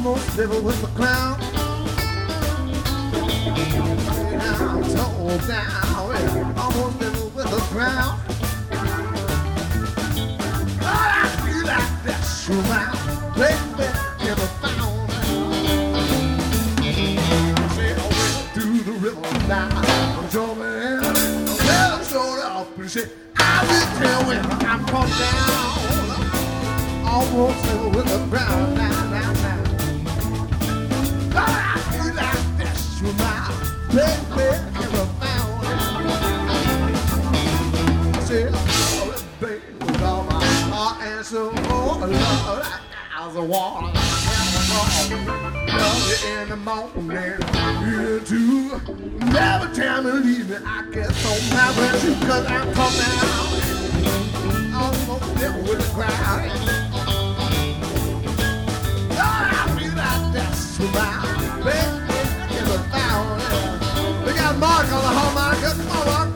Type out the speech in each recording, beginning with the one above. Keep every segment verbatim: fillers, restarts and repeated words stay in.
almost level with the ground. I'm so down, almost level with the ground. But I feel like that's around, baby, never found. Say I went through the river now, I'm jumping in, well, I'm short off, but say I will tell when I'm come down, almost level with the ground now, now, now. But I feel like that's around, baby, never found. I said, oh, baby, with all my heart and soul, oh, Lord, I was a water. Love you in the morning, you too. Never tell me leave me, I get so mad with you, cause I'm coming out, almost there with the crowd. Lord, I feel like that's around, baby, never found. We got Mark on the harmonica, come on, Mark.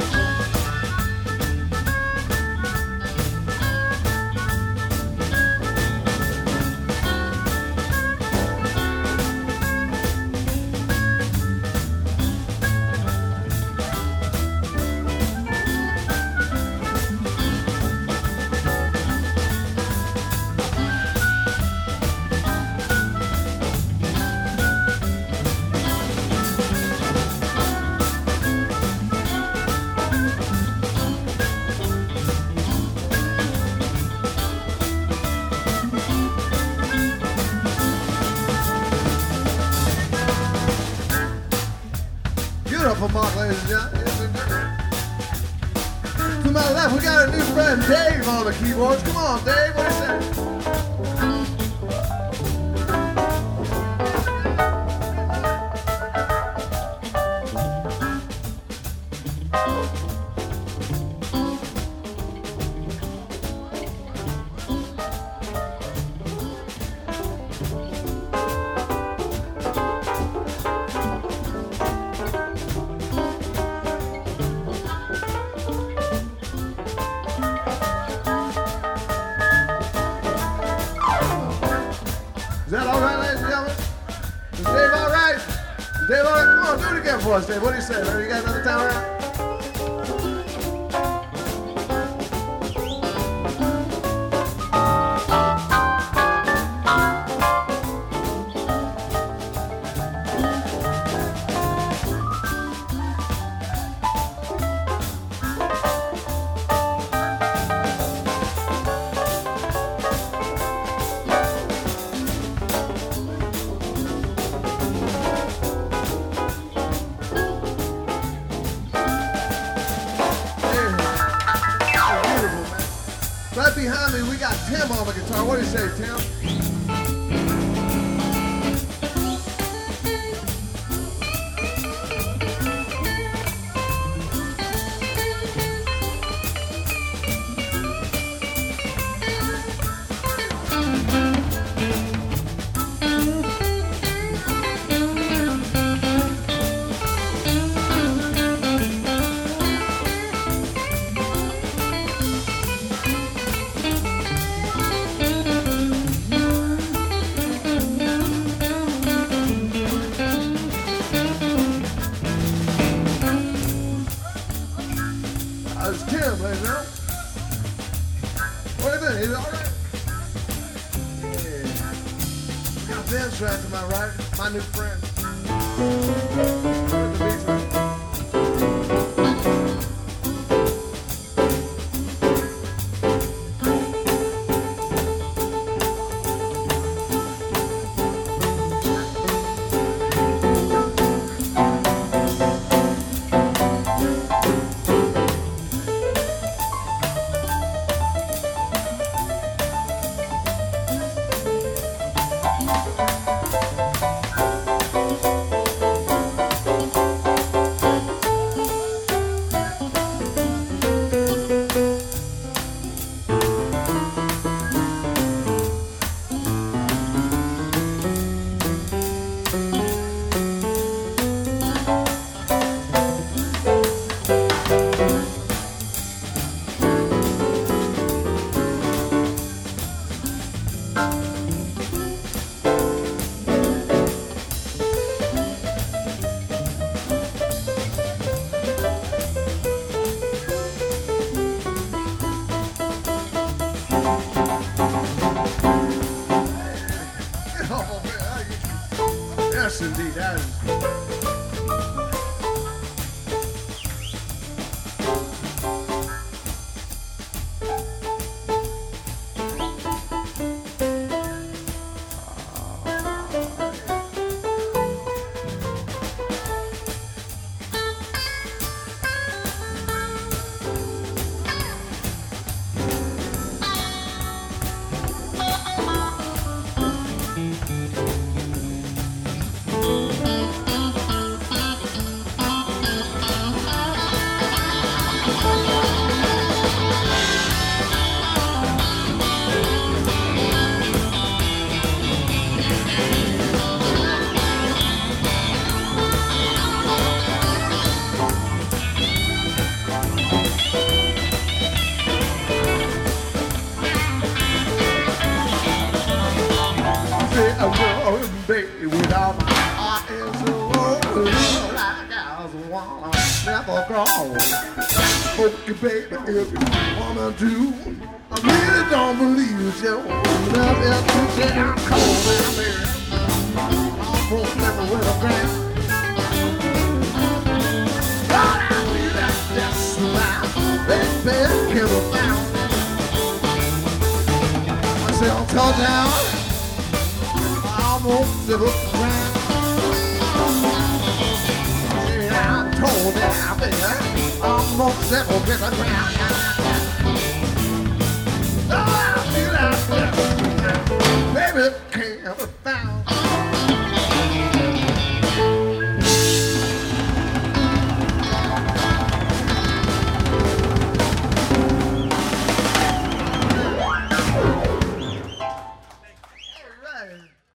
Beautiful Mark, ladies and gentlemen. To my left, we got a new friend, Dave, on the keyboards. Come on, Dave, what is that? Is that all right, ladies and gentlemen? Is Dave all right? Is Dave all right? Come on, do it again for us, Dave. What do you say, man? You got another time around? Right behind me, we got Tim on the guitar. What do you say, Tim? It's Tim, ladies and gentlemen. What do you think? Is it all right? Yeah. We got Vince right to my right, my new friend. With the beats, man. baby, without my heart is so low. Like I was wanna never grow. Okay, baby, if you wanna do, I really don't believe you. Love is too damn cold, baby. Almost never with a band. But I feel that that's now. Baby, kill it down. Myself tall down. Almost to the ground. Yeah, I'm told down, baby. Almost never with the ground. Oh, I feel that, baby, can't